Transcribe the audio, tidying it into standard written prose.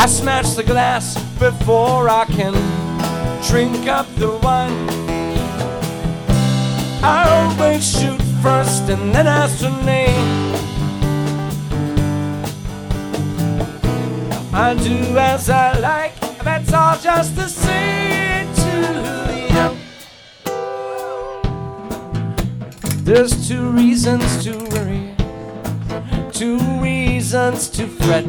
I smash the glass before I can drink up the wine. I always shoot first and then ask her name. I do as I like, that's all just the same to you. There's two reasons to worry, two reasons to fret.